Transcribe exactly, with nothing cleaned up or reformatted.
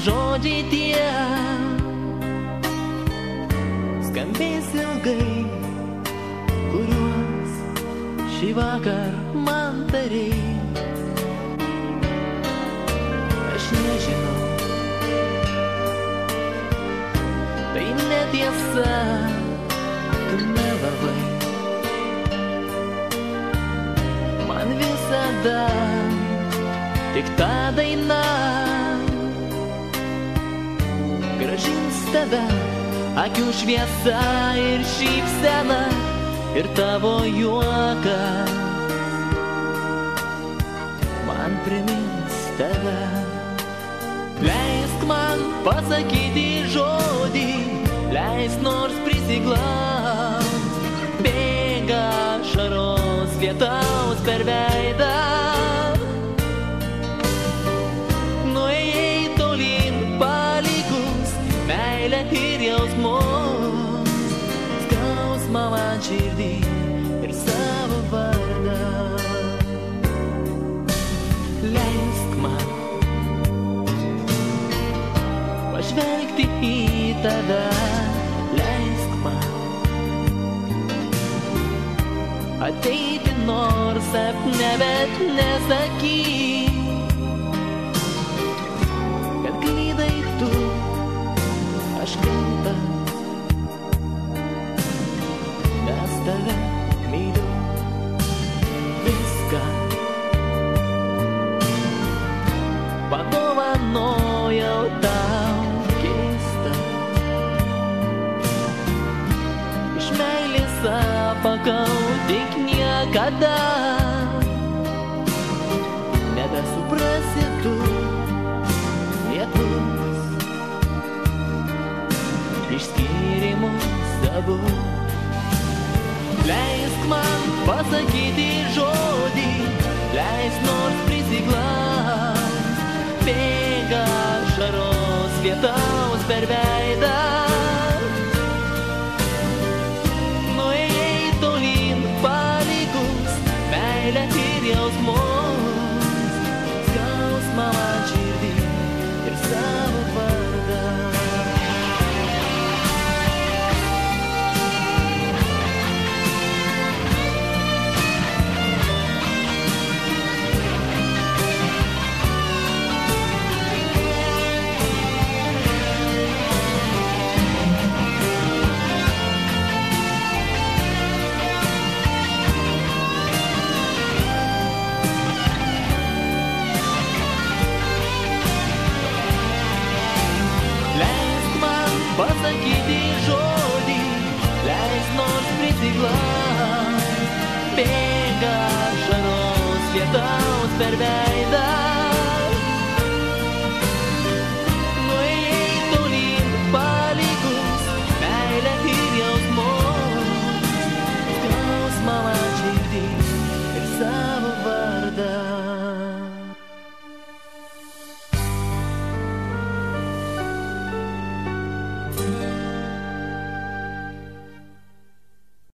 žodžiai tie skambės ilgai, kuriuos šį vakar man darei. Aš nežinau, tai netiesa, tu melavai. Man visada tik ta daina grąžins tave, akių šviesa ir šypsena ir tavo juokas man primins tave. Leisk man pasakyti žodį, leisk nors prisiglaust, bėga šaros lietaus per veidą. Nuėjai tolyn palikus meilę ir jausmus, skausmą man širdį ir savo vardą. Leisk man pažvelgti į tave, leisk man ateiti nors sapne, bet nesakyk, kad klydai tu, aš kaltas, nes tave myliu. Viską padovanojau tau keista, iš meilės apakau, tik niekada nebesuprasi tu lietus išskyrimus abu. Leisk man pasakyti žodį, leisk nors prisiglaust, bėga šaros lietaus per veidą. Nuėjai tolyn palikus meilę ir jausmus, skausmą man širdį ir savo vardą. Pasakyti žodį, leisk nors prisiglaust, bėga šaros lietaus per veidą.